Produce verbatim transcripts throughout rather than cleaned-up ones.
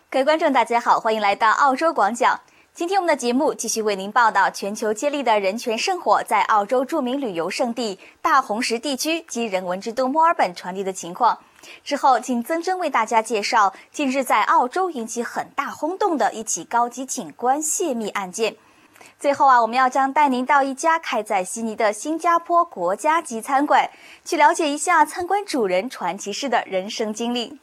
各位观众，大家好，欢迎来到澳洲广讲。今天我们的节目继续为您报道全球接力的人权圣火在澳洲著名旅游胜地大红石地区及人文之都墨尔本传递的情况。之后，请曾真为大家介绍近日在澳洲引起很大轰动的一起高级警官泄密案件。最后啊，我们要将带您到一家开在悉尼的新加坡国家级餐馆，去了解一下参观主人传奇式的人生经历。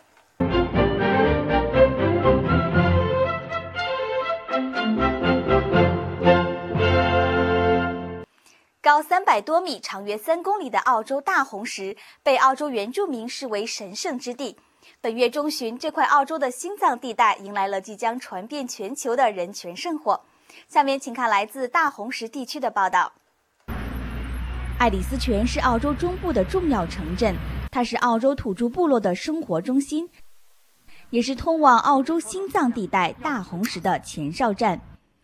高三百多米、长约三公里的澳洲大红石，被澳洲原住民视为神圣之地。本月中旬，这块澳洲的心脏地带迎来了即将传遍全球的人权圣火。下面请看来自大红石地区的报道。爱丽丝泉是澳洲中部的重要城镇，它是澳洲土著部落的生活中心，也是通往澳洲心脏地带大红石的前哨站。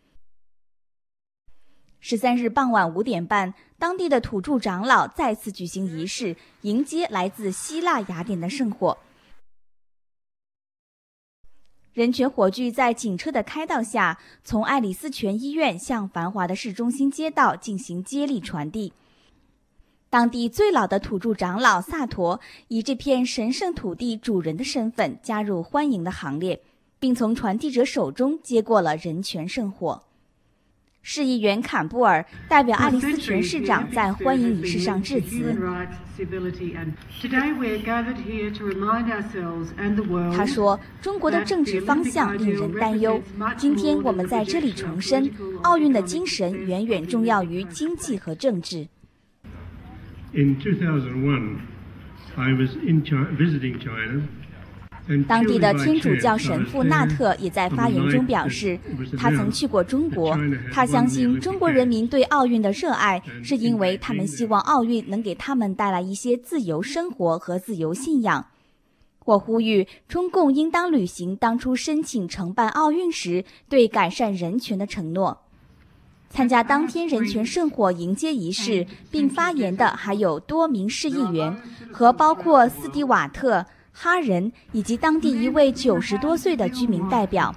十三日傍晚五点半，当地的土著长老再次举行仪式，迎接来自希腊雅典的圣火。人权火炬在警车的开道下，从爱丽丝泉医院向繁华的市中心街道进行接力传递。当地最老的土著长老萨陀以这片神圣土地主人的身份加入欢迎的行列，并从传递者手中接过了人权圣火。市议员坎布尔代表爱丽丝泉市长在欢迎仪式上致辞。他说，中国的政治方向令人担忧。今天我们在这里重申，奥运的精神远远重要于经济和政治。 In two thousand one, I was in China, visiting China. 当地的天主教神父纳特也在发言中表示，他曾去过中国，他相信中国人民对奥运的热爱是因为他们希望奥运能给他们带来一些自由生活和自由信仰。我呼吁中共应当履行当初申请承办奥运时对改善人权的承诺。参加当天人权圣火迎接仪式并发言的还有多名市议员和包括斯蒂瓦特、哈人以及当地一位九十多岁的居民代表。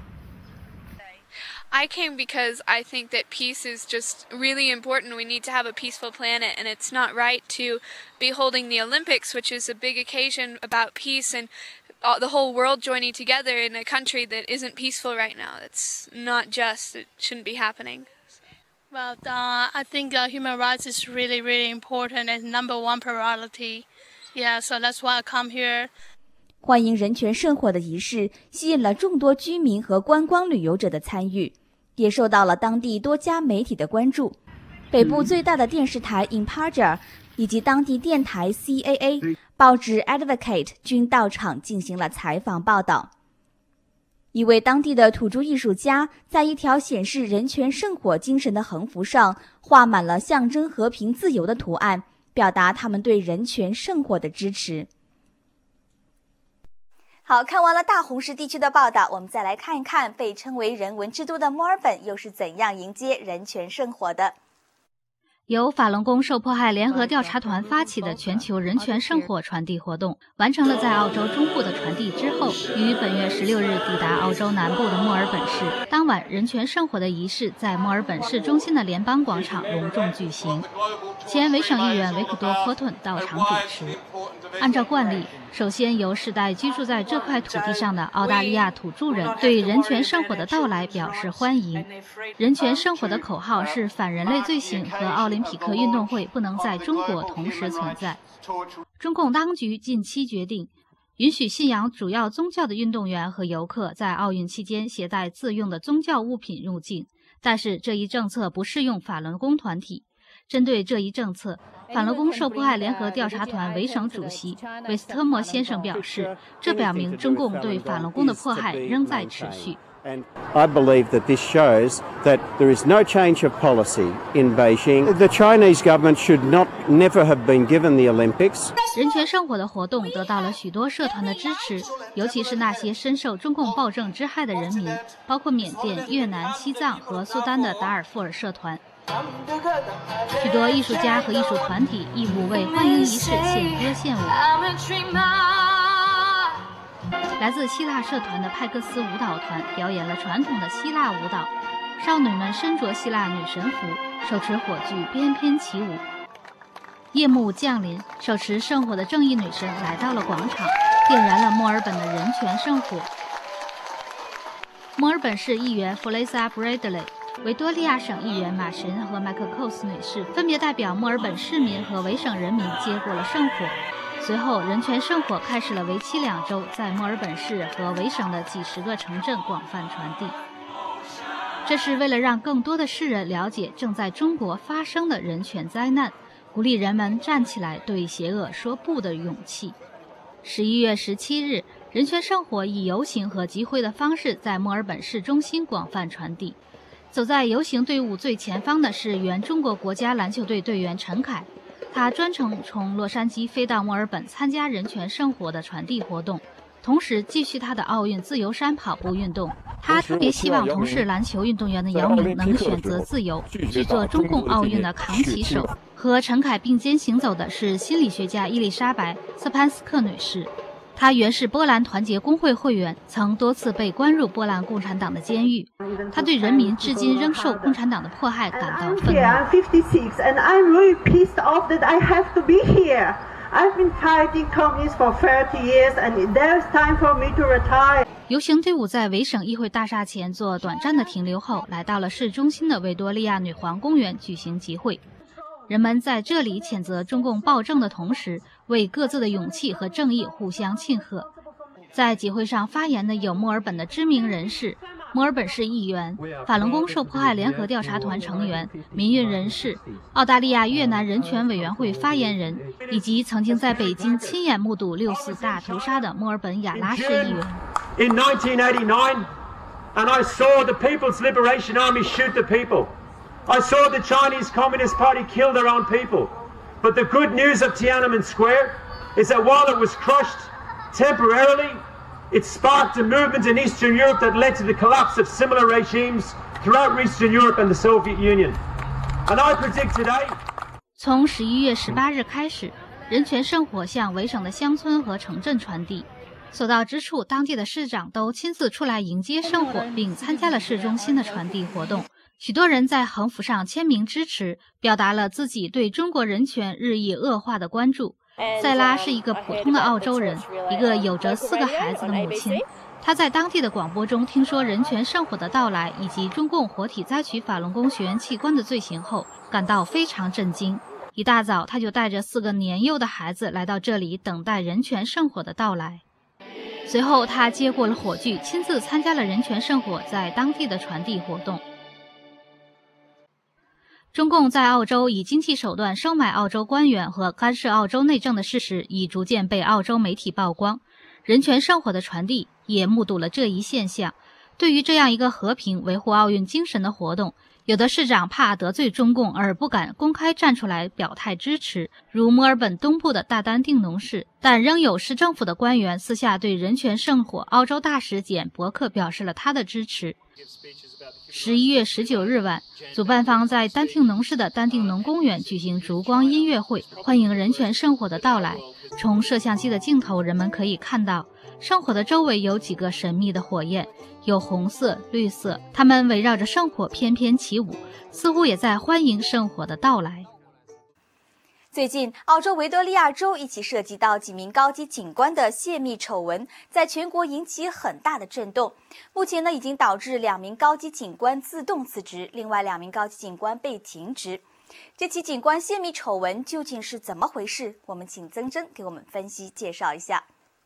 I came because I think that peace is just really important. We need to have a peaceful planet, and it's not right to be holding the Olympics, which is a big occasion about peace and the whole world joining together in a country that isn't peaceful right now. It's not just. It shouldn't be happening. Well, uh, I think uh, human rights is really, really important and number one priority. Yeah, so that's why I come here. 欢迎人权圣火的仪式吸引了众多居民和观光旅游者的参与，也受到了当地多家媒体的关注。北部最大的电视台 Impaja 以及当地电台 C A A、报纸 Advocate 均到场进行了采访报道。一位当地的土著艺术家在一条显示人权圣火精神的横幅上画满了象征和平自由的图案，表达他们对人权圣火的支持。好，看完了大红石地区的报道，我们再来看一看被称为人文之都的墨尔本又是怎样迎接人权圣火的。 由法轮功受迫害联合调查团发起的全球人权圣火传递活动，完成了在澳洲中部的传递之后，于本月十六日抵达澳洲南部的墨尔本市。当晚，人权圣火的仪式在墨尔本市中心的联邦广场隆重举行，前维省议员维克多·科顿到场主持。按照惯例，首先由世代居住在这块土地上的澳大利亚土著人对人权圣火的到来表示欢迎。人权圣火的口号是反人类罪行和奥林匹克运动会不能在中国同时存在。中共当局近期决定允许信仰主要宗教的运动员和游客在奥运期间携带自用的宗教物品入境，但是这一政策不适用法轮功团体。针对这一政策，法轮功受迫害联合调查团维省主席韦斯特莫先生表示，这表明中共对法轮功的迫害仍在持续。 And I believe that this shows that there is no change of policy in Beijing. The Chinese government should not never have been given the Olympics. 人权圣火的活动得到了许多社团的支持，尤其是那些深受中共暴政之害的人民，包括缅甸、越南、西藏和苏丹的达尔富尔社团。许多艺术家和艺术团体义务为欢迎仪式献歌献舞。 来自希腊社团的派克斯舞蹈团表演了传统的希腊舞蹈，少女们身着希腊女神服，手持火炬翩翩起舞。夜幕降临，手持圣火的正义女神来到了广场，点燃了墨尔本的人权圣火。墨尔本市议员弗雷萨·布雷德雷、维多利亚省议员马什和麦克寇斯女士分别代表墨尔本市民和维省人民接过了圣火。随后，人权圣火开始了为期两周，在墨尔本市和维省的几十个城镇广泛传递。这是为了让更多的世人了解正在中国发生的人权灾难，鼓励人们站起来对邪恶说不的勇气。十一月十七日，人权圣火以游行和集会的方式在墨尔本市中心广泛传递。走在游行队伍最前方的是原中国国家篮球队队员陈凯，他专程从洛杉矶飞到墨尔本参加人权圣火的传递活动，同时继续他的奥运自由山跑步运动。他特别希望同是篮球运动员的姚明能选择自由，去做中共奥运的扛旗手。和陈凯并肩行走的是心理学家伊丽莎白·瑟潘斯克女士，她原是波兰团结工会会员，曾多次被关入波兰共产党的监狱。她对人民至今仍受共产党的迫害感到愤怒。 I'm fifty-six and I'm really pissed off that I have to be here. I've been fighting communists for thirty years and there's time for me to retire. 游行队伍在维省议会大厦前做短暂的停留后，来到了市中心的维多利亚女皇公园举行集会。人们在这里谴责中共暴政的同时，为各自的勇气和正义互相庆贺。在集会上发言的有墨尔本的知名人士、墨尔本市议员、法轮功受迫害联合调查团成员、民运人士、澳大利亚越南人权委员会发言人，以及曾经在北京亲眼目睹六四大屠杀的墨尔本亚拉市议员。 In nineteen eighty-nine, and I saw the People's Liberation Army shoot the people. I saw the Chinese Communist Party kill their own people. But the good news of Tiananmen Square is that while it was crushed temporarily, it sparked a movement in Eastern Europe that led to the collapse of similar regimes throughout Eastern Europe and the Soviet Union. And I predict today. 从十一月十八日开始，人权圣火向维省的乡村和城镇传递。所到之处，当地的市长都亲自出来迎接圣火，并参加了市中心的传递活动。许多人在横幅上签名支持，表达了自己对中国人权日益恶化的关注。塞拉是一个普通的澳洲人，一个有着四个孩子的母亲。他在当地的广播中听说人权圣火的到来以及中共活体摘取法轮功学员器官的罪行后，感到非常震惊。一大早，他就带着四个年幼的孩子来到这里，等待人权圣火的到来。随后，他接过了火炬，亲自参加了人权圣火在当地的传递活动。中共在澳洲以经济手段收买澳洲官员和干涉澳洲内政的事实已逐渐被澳洲媒体曝光，人权圣火的传递也目睹了这一现象。对于这样一个和平维护奥运精神的活动，有的市长怕得罪中共而不敢公开站出来表态支持，如墨尔本东部的大丹定农市，但仍有市政府的官员私下对人权圣火澳洲大使简伯克表示了他的支持。十一月十九日晚，主办方在丹定农市的丹定农公园举行烛光音乐会，欢迎人权圣火的到来。从摄像机的镜头，人们可以看到圣火的周围有几个神秘的火焰，有红色、绿色，它们围绕着圣火翩翩起舞，似乎也在欢迎圣火的到来。 最近，澳洲维多利亚州一起涉及到几名高级警官的泄密丑闻，在全国引起很大的震动。目前呢，已经导致两名高级警官自动辞职，另外两名高级警官被停职。这起警官泄密丑闻究竟是怎么回事？我们请曾真给我们分析介绍一下。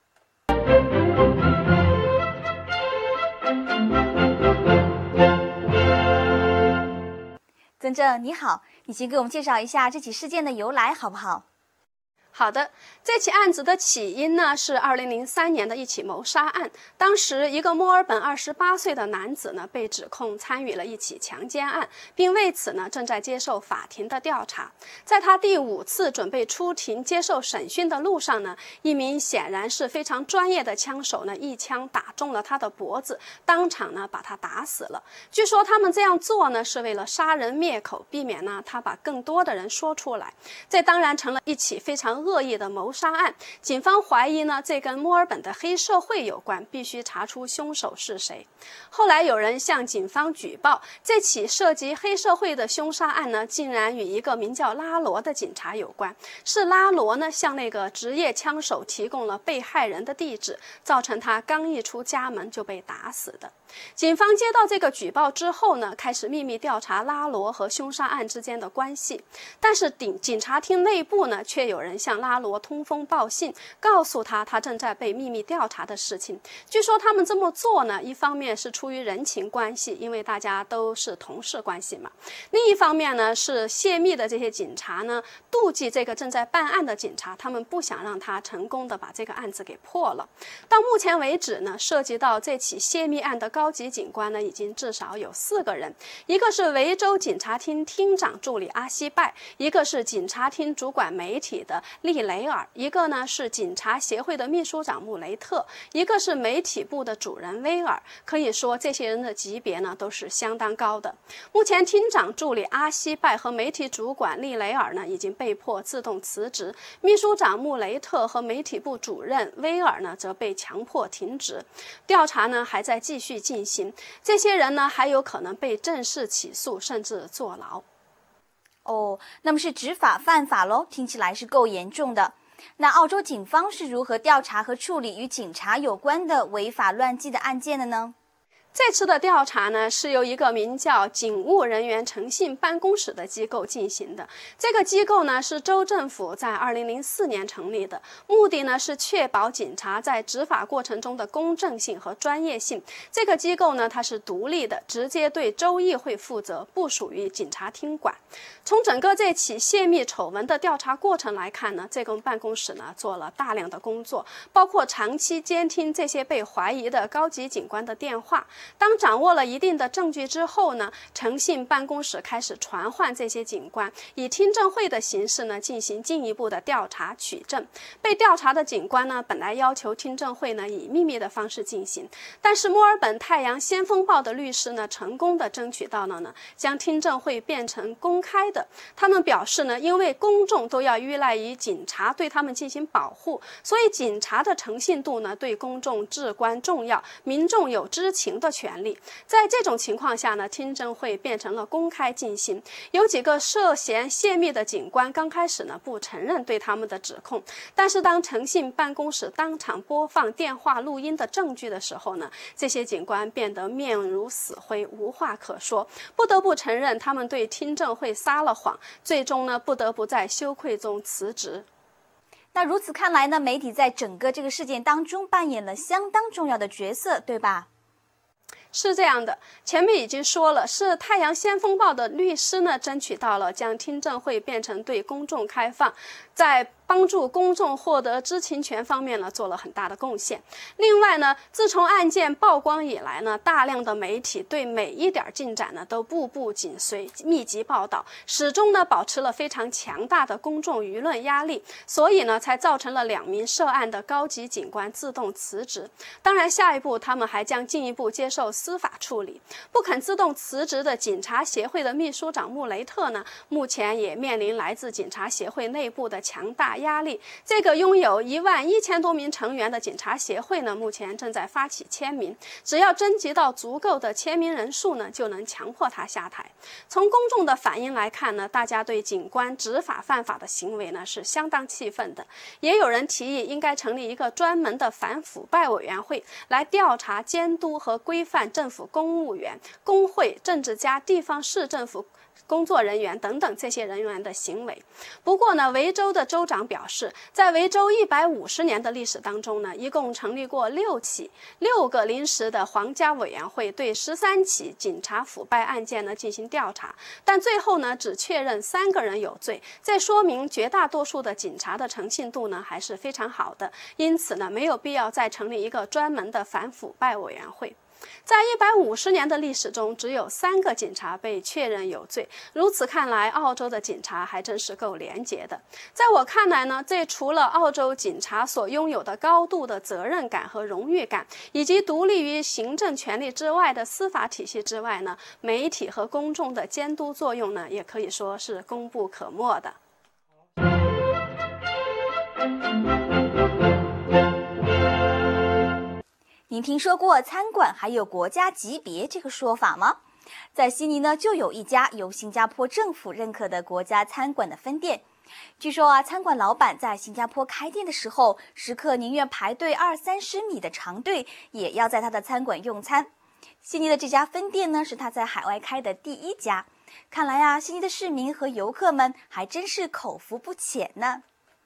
曾正你好，你先给我们介绍一下这起事件的由来好不好？ 好的，这起案子的起因呢是二零零三年的一起谋杀案。当时，一个墨尔本二十八岁的男子呢被指控参与了一起强奸案，并为此呢正在接受法庭的调查。在他第五次准备出庭接受审讯的路上呢，一名显然是非常专业的枪手呢一枪打中了他的脖子，当场呢把他打死了。据说他们这样做呢是为了杀人灭口，避免呢他把更多的人说出来。这当然成了一起非常恶恶意的谋杀案，警方怀疑呢这跟墨尔本的黑社会有关，必须查出凶手是谁。后来有人向警方举报，这起涉及黑社会的凶杀案呢，竟然与一个名叫拉罗的警察有关，是拉罗呢向那个职业枪手提供了被害人的地址，造成他刚一出家门就被打死的。警方接到这个举报之后呢，开始秘密调查拉罗和凶杀案之间的关系，但是警警察厅内部呢，却有人向拉罗通风报信，告诉他他正在被秘密调查的事情。据说他们这么做呢，一方面是出于人情关系，因为大家都是同事关系嘛；另一方面呢，是泄密的这些警察呢，妒忌这个正在办案的警察，他们不想让他成功的把这个案子给破了。到目前为止呢，涉及到这起泄密案的高级警官呢，已经至少有四个人，一个是维州警察厅厅长助理阿西拜，一个是警察厅主管媒体的利雷尔，一个呢是警察协会的秘书长穆雷特，一个是媒体部的主人威尔。可以说这些人的级别呢都是相当高的。目前厅长助理阿西拜和媒体主管利雷尔呢已经被迫自动辞职，秘书长穆雷特和媒体部主任威尔呢则被强迫停职。调查呢还在继续进行，这些人呢还有可能被正式起诉，甚至坐牢。 哦，那么是执法犯法咯，听起来是够严重的。那澳洲警方是如何调查和处理与警察有关的违法乱纪的案件的呢？ 这次的调查呢，是由一个名叫警务人员诚信办公室的机构进行的。这个机构呢，是州政府在二零零四年成立的，目的呢是确保警察在执法过程中的公正性和专业性。这个机构呢，它是独立的，直接对州议会负责，不属于警察厅管。从整个这起泄密丑闻的调查过程来看呢，这个办公室呢做了大量的工作，包括长期监听这些被怀疑的高级警官的电话。当掌握了一定的证据之后呢，诚信办公室开始传唤这些警官，以听证会的形式呢进行进一步的调查取证。被调查的警官呢，本来要求听证会呢以秘密的方式进行，但是墨尔本太阳先锋报的律师呢，成功的争取到了呢将听证会变成公开的。他们表示呢，因为公众都要依赖于警察对他们进行保护，所以警察的诚信度呢对公众至关重要，民众有知情的权利。在这种情况下呢，听证会变成了公开进行。有几个涉嫌泄密的警官刚开始呢不承认对他们的指控，但是当诚信办公室当场播放电话录音的证据的时候呢，这些警官变得面如死灰，无话可说，不得不承认他们对听证会撒了谎，最终呢不得不在羞愧中辞职。 那如此看来呢，媒体在整个这个事件当中扮演了相当重要的角色，对吧？ 是这样的，前面已经说了，是太阳先锋报的律师呢争取到了将听证会变成对公众开放，在帮助公众获得知情权方面呢做了很大的贡献。另外呢，自从案件曝光以来呢，大量的媒体对每一点进展呢都步步紧随，密集报道，始终呢保持了非常强大的公众舆论压力，所以呢才造成了两名涉案的高级警官自动辞职。当然下一步他们还将进一步接受司法处理。不肯自动辞职的警察协会的秘书长穆雷特呢，目前也面临来自警察协会内部的强大压力。这个拥有一万一千多名成员的警察协会呢，目前正在发起签名，只要征集到足够的签名人数呢，就能强迫他下台。从公众的反应来看呢，大家对警官执法犯法的行为呢是相当气愤的，也有人提议应该成立一个专门的反腐败委员会，来调查监督和规范政府公务员、工会、政治家、地方市政府工作人员等等这些人员的行为。不过呢，维州的州长表示，在维州一百五十年的历史当中呢，一共成立过六起六个临时的皇家委员会，对十三起警察腐败案件呢进行调查，但最后呢只确认三个人有罪，这说明绝大多数的警察的诚信度呢还是非常好的，因此呢没有必要再成立一个专门的反腐败委员会。在一百五十年的历史中，只有三个警察被确认有罪。如此看来，澳洲的警察还真是够廉洁的。在我看来呢，这除了澳洲警察所拥有的高度的责任感和荣誉感，以及独立于行政权力之外的司法体系之外呢，媒体和公众的监督作用呢，也可以说是功不可没的。 您听说过餐馆还有国家级别这个说法吗？在悉尼呢，就有一家由新加坡政府认可的国家餐馆的分店。据说啊，餐馆老板在新加坡开店的时候，食客宁愿排队二三十米的长队，也要在他的餐馆用餐。悉尼的这家分店呢，是他在海外开的第一家。看来啊，悉尼的市民和游客们还真是口福不浅呢。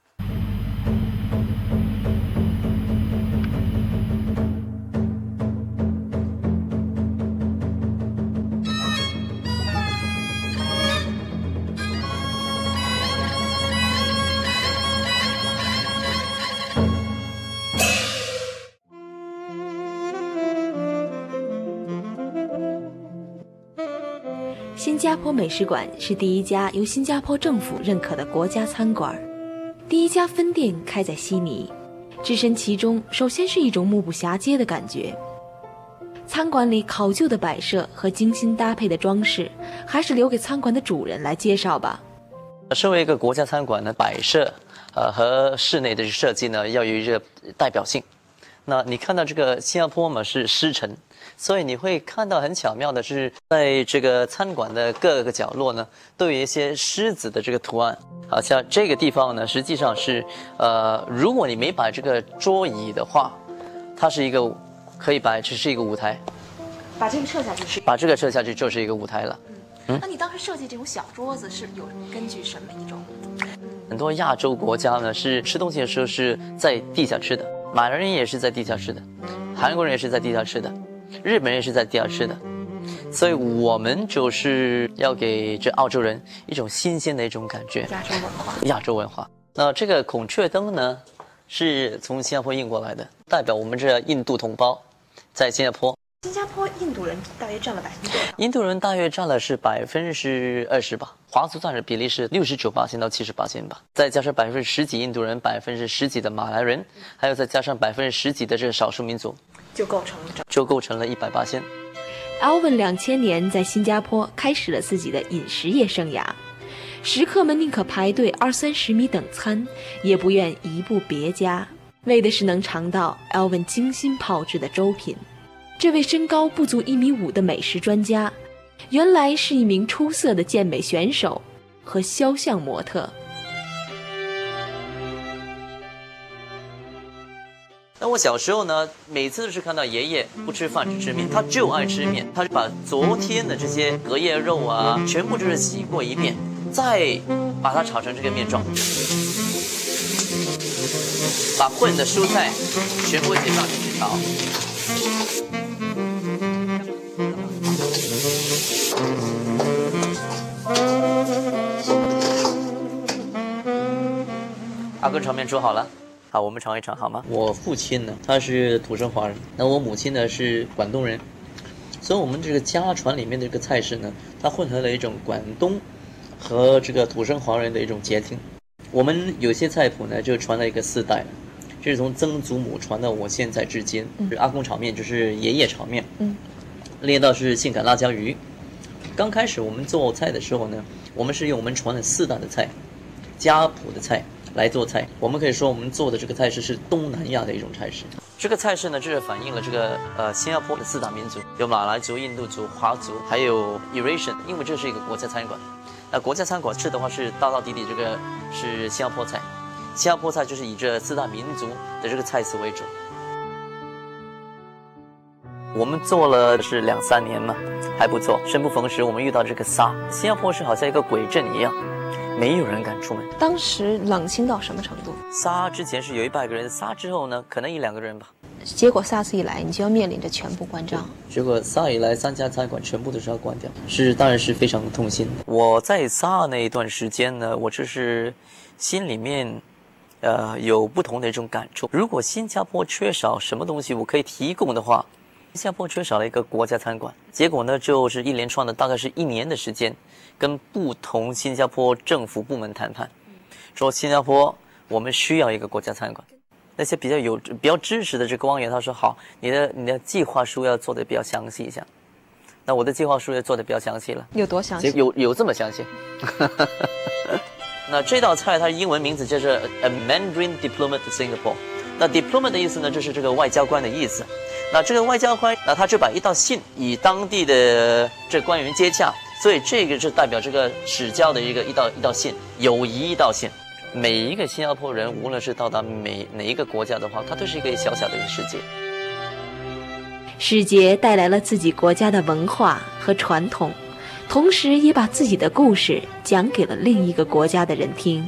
新加坡美食馆是第一家由新加坡政府认可的国家餐馆，第一家分店开在悉尼。置身其中，首先是一种目不暇接的感觉。餐馆里考究的摆设和精心搭配的装饰，还是留给餐馆的主人来介绍吧。 身为一个国家餐馆呢，摆设呃和室内的设计呢要有一个代表性。那你看到这个新加坡嘛是狮城，所以你会看到很巧妙的是，在这个餐馆的各个角落呢，都有一些狮子的这个图案。好像这个地方呢，实际上是呃，如果你没摆这个桌椅的话，它是一个可以摆，只是一个舞台。 把这个撤下去是？ 把这个撤下去就是一个舞台了。 嗯，那你当时设计这种小桌子是有根据什么一种？ 很多亚洲国家呢是吃东西的时候是在地下吃的。马来人也是在地下吃的，韩国人也是在地下吃的，日本人也是在地下吃的，所以我们就是要给这澳洲人一种新鲜的一种感觉。 亚洲文化， 亚洲文化。那这个孔雀灯呢，是从新加坡运过来的，代表我们这印度同胞在新加坡。 新加坡印度人大约占了百分之多少？ 印度人大约占了是百分之二十吧，华族占的比例是六十九八千到七十八千吧，再加上百分之十几印度人，百分之十几的马来人，还有再加上百分之十几的这个少数民族， 就构成了就构成了一百八千。 Alvin 两千年在新加坡开始了自己的饮食业生涯，食客们宁可排队二三十米等餐，也不愿移步别家，为的是能尝到 Alvin 精心炮制的粥品。这位身高不足一米五的美食专家，原来是一名出色的健美选手和肖像模特。 那我小时候呢，每次都是看到爷爷不吃饭只吃面，他就爱吃面，他就把昨天的这些隔夜肉啊，全部就是洗过一遍，再把它炒成这个面状，把混的蔬菜全部一起放进去炒。阿哥炒面煮好了，好，我们尝一尝好吗？我父亲呢，他是土生华人，那我母亲呢是广东人，所以我们这个家传里面的这个菜式呢，它混合了一种广东和这个土生华人的一种结晶。我们有些菜谱呢就传了一个四代，就是从曾祖母传到我现在至今。嗯、阿公炒面就是爷爷炒面，嗯，练到是性感辣椒鱼。刚开始我们做菜的时候呢，我们是用我们传的四代的菜，家谱的菜来做菜。我们可以说我们做的这个菜式是东南亚的一种菜式。这个菜式呢，就是反映了这个呃新加坡的四大民族，有马来族、印度族、华族，还有 Eurasian， 因为这是一个国家餐馆。那国家餐馆吃的话是道道地地这个是新加坡菜，新加坡菜就是以这四大民族的这个菜式为主。我们做了是两三年嘛，还不错。生不逢时，我们遇到这个沙，新加坡是好像一个鬼镇一样，没有人敢出门。 当时冷清到什么程度？ 沙之前是有一百个人，沙之后呢，可能一两个人吧。 结果 SARS 一来，你就要面临着全部关张。 结果 SARS 一来，三家餐馆全部都是要关掉，是当然是非常痛心的。我在 SARS 那一段时间呢，我就是心里面，呃，有不同的一种感触。如果新加坡缺少什么东西，我可以提供的话，新加坡缺少了一个国家餐馆。结果呢，就是一连串的大概是一年的时间，跟不同新加坡政府部门谈判，说新加坡我们需要一个国家餐馆。那些比较有比较支持的这个官员，他说好，你的你的计划书要做的比较详细一下。那我的计划书也做的比较详细了。 有多详细？ 有有这么详细？ 那这道菜它的英文名字叫做 A Mandarin Diplomat Singapore。那 diplomat 的意思呢，就是这个外交官的意思。那这个外交官，那他就把一道信与当地的这官员接洽，所以这个就代表这个史交的一个一道一道信，友谊一道信。每一个新加坡人，无论是到达每哪一个国家的话，他都是一个小小的一个世界。 世杰带来了自己国家的文化和传统，同时也把自己的故事讲给了另一个国家的人听。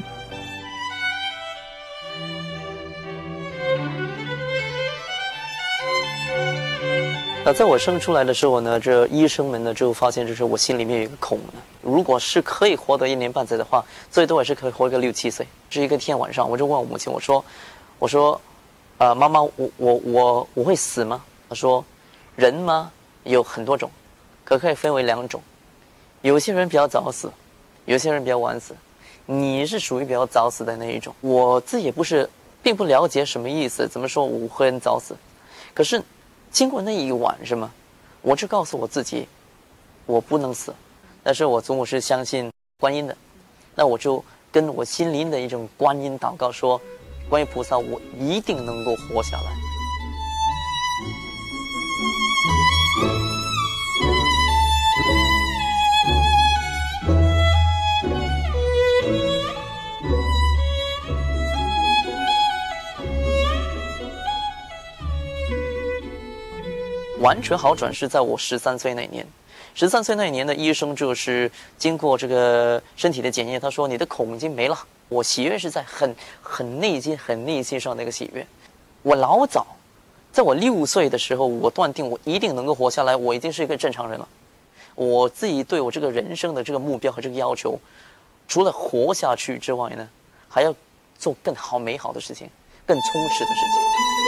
那在我生出来的时候呢，这医生们呢就发现，就是我心里面有一个孔呢。如果是可以活得一年半载的话，最多也是可以活个六七岁。这一个天晚上，我就问我母亲，我说，我说，呃，妈妈，我我我我会死吗？她说，人嘛有很多种，可可以分为两种，有些人比较早死，有些人比较晚死。你是属于比较早死的那一种。我自己也不是，并不了解什么意思，怎么说我会很早死，可是。经过那一晚是吗？我就告诉我自己，我不能死，但是我祖母是相信观音的，那我就跟我心灵的一种观音祷告说，观音菩萨，我一定能够活下来。完全好转是在我十三岁那年，十三岁那一年的医生就是经过这个身体的检验，他说你的孔已经没了。我喜悦是在很很内心、很内心上的一个喜悦。我老早，在我六岁的时候，我断定我一定能够活下来，我已经是一个正常人了。我自己对我这个人生的这个目标和这个要求，除了活下去之外呢，还要做更好、美好的事情，更充实的事情。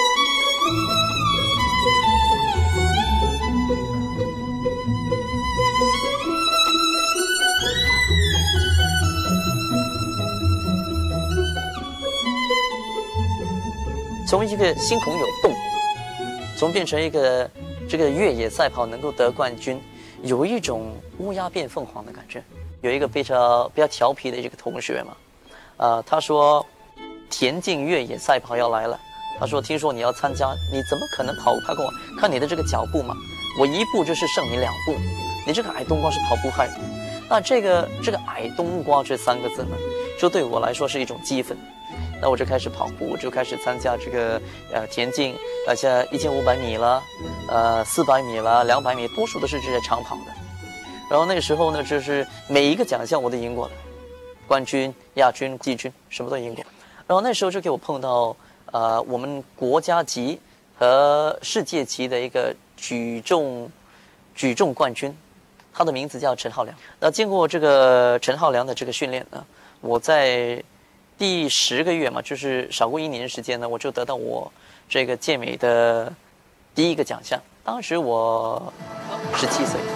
从一个心孔有洞，从变成一个这个越野赛跑能够得冠军，有一种乌鸦变凤凰的感觉。有一个比较比较调皮的一个同学嘛，呃，他说田径越野赛跑要来了，他说听说你要参加，你怎么可能跑？他跟我看你的这个脚步嘛，我一步就是胜你两步，你这个矮冬瓜是跑不开的。那这个这个矮冬瓜这三个字呢，就对我来说是一种激愤。那我就开始跑步，我就开始参加这个呃田径，呃像一千五百米啦，呃四百米啦，两百米，多数都是这些长跑的。然后那个时候呢，就是每一个奖项我都赢过了，冠军、亚军、季军，什么都赢过。然后那时候就给我碰到呃我们国家级和世界级的一个举重举重冠军，他的名字叫陈浩良。那经过这个陈浩良的这个训练呢，我在第十个月嘛，就是少过一年时间呢，我就得到我这个健美的第一个奖项。当时我十七岁。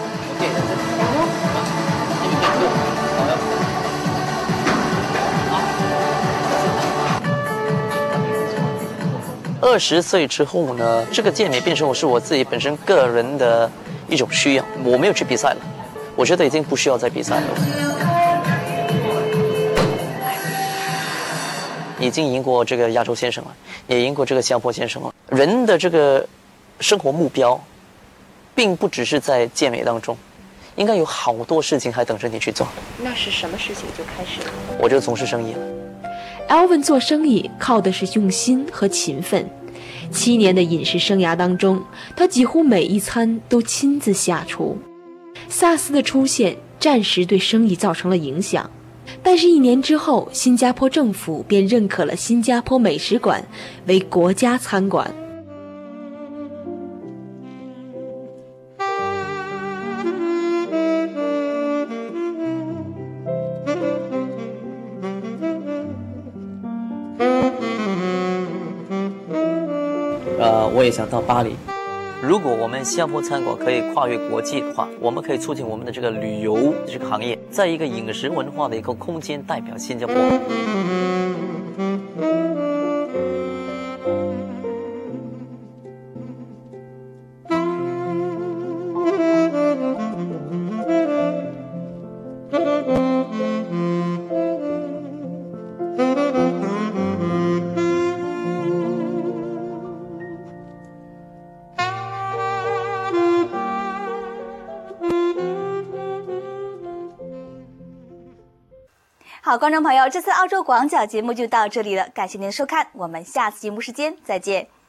二十岁之后呢，这个健美变成我是我自己本身个人的一种需要，我没有去比赛了，我觉得已经不需要再比赛了。已经赢过这个亚洲先生了，也赢过这个新加坡先生了。人的这个生活目标，并不只是在健美当中，应该有好多事情还等着你去做。 那是什么事情就开始了？ 我就从事生意了。 Alvin 做生意靠的是用心和勤奋。七年的饮食生涯当中，他几乎每一餐都亲自下厨。SARS 的出现暂时对生意造成了影响。但是，一年之后，新加坡政府便认可了新加坡美食馆为国家餐馆。 呃，我也想到巴黎。如果我们新加坡餐馆可以跨越国际的话，我们可以促进我们的这个旅游这个行业，在一个饮食文化的一个空间代表新加坡。 好，观众朋友，这次澳洲广角节目就到这里了，感谢您的收看，我们下次节目时间再见。